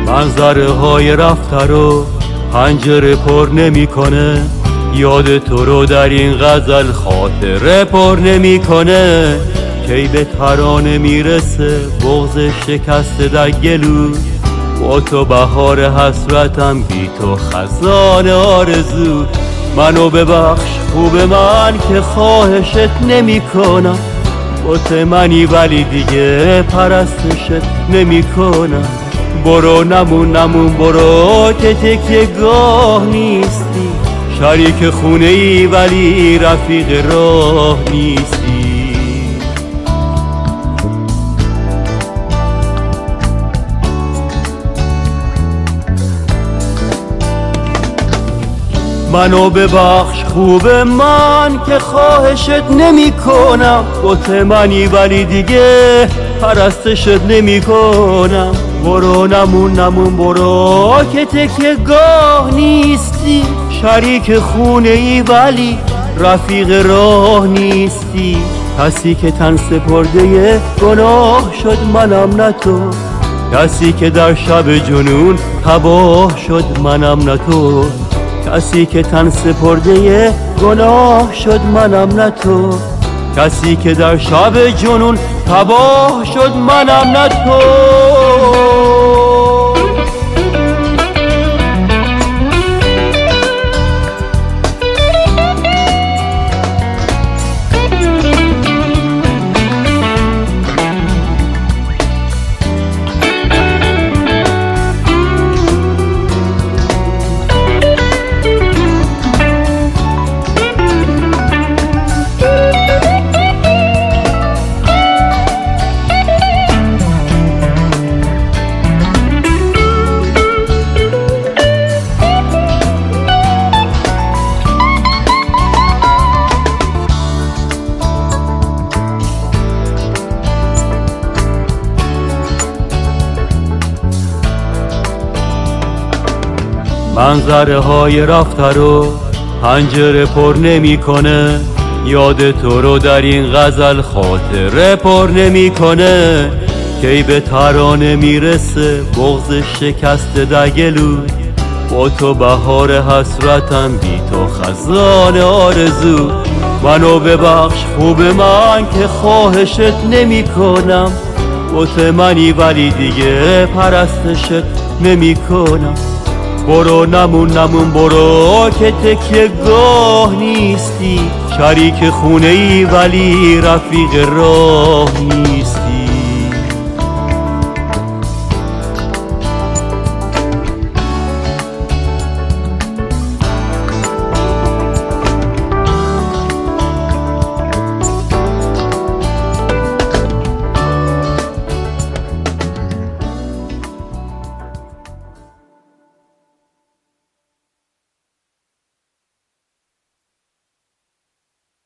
منظره های رفته رو پنجره پر نمیکنه، یاد تو رو در این غزل خاطره پر نمیکنه. کی به ترانه میرسه بغض شکسته در گلو، با تو بهار حسرتم بی تو خزان آرزو. منو ببخش خوب من که خواهشت نمی کنم، بوته منی ولی دیگه پرستشت نمی کنم. برو نمون برو که تکیه گاه نیستی، شریک خونه ای ولی رفیق راه نیستی. منو ببخش خوب من که خواهشت نمی کنم، بوته منی ولی دیگه پرستشت نمی کنم. برو نمون برو که تکیه گاه نیستی، شریک خونه ای ولی رفیق راه نیستی. کسی که تن سپرده گناه شد منم نه تو، کسی که در شب جنون تباه شد منم نه تو. کسی که تن سپرده گناه شد منم نه تو، کسی که در شب جنون تباه شد منم نه تو. منظره های رفته رو پنجره پر نمیکنه، یاد تو رو در این غزل خاطره پر نمیکنه. کی به ترانه میرسه بغض شکسته در گلو، با تو بهار حسرتم بی تو خزان آرزو. منو ببخش خوب من که خواهشت نمی کنم، بوته منی ولی دیگه پرستشت نمی کنم. برو نمون برو که تکیه گاه نیستی، شریک خونه ای ولی رفیق راه نیستی.